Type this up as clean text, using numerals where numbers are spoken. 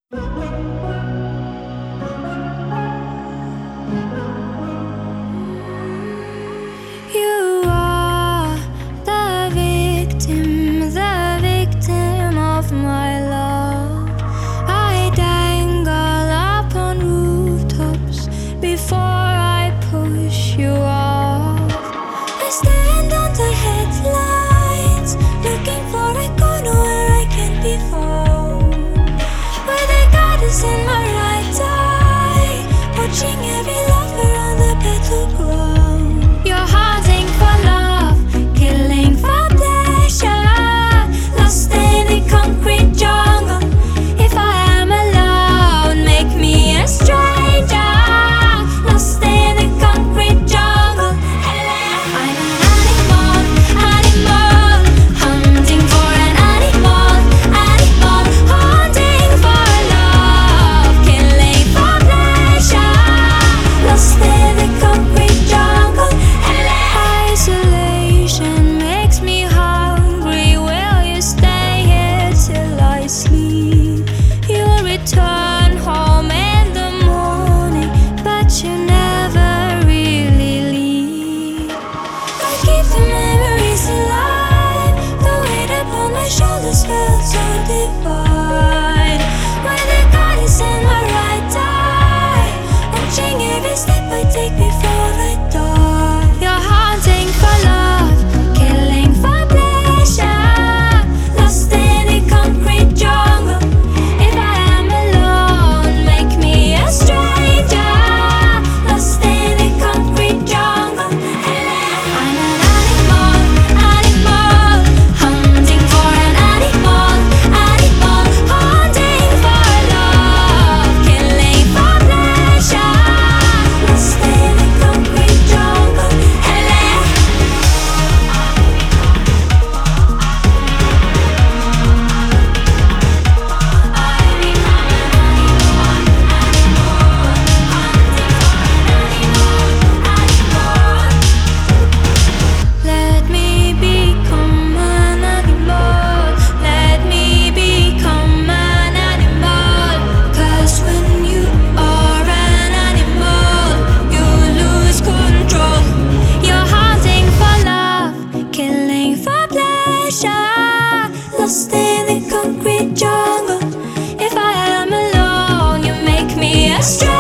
You are the victim of my love. I dangle upon rooftops before I push you off. I stand under headlights, looking for a corner where I can be found, where the God is in my right eye, watching every lover on the battleground. You're hunting for love, killing for pleasure, lost in the concrete jungle. If I am alone, make me a stranger, lost in the concrete jungle. I'm an animal, hunting for an animal, hunting for love, killing for pleasure, lost in the concrete jungle. Isolation makes me hungry. Will you stay here till I sleep? You'll return home in the morning, but you never really leave. I keep the memories alive. The weight upon my shoulders felt so divine, when the God is in my right eye, watching every step I take before I die. You're hunting for love, killing for pleasure, lost in the concrete jungle. If I am alone, make me a stranger, lost in the concrete jungle. I'm an animal, hunting for an animal, hunting for love, killing for pleasure, lost in the concrete jungle. Let me become an animal, let me become an animal. 'Cause when you are an animal, you lose control. You're hunting for love, killing for pleasure, lost in the concrete jungle. If I am alone, you make me a stranger.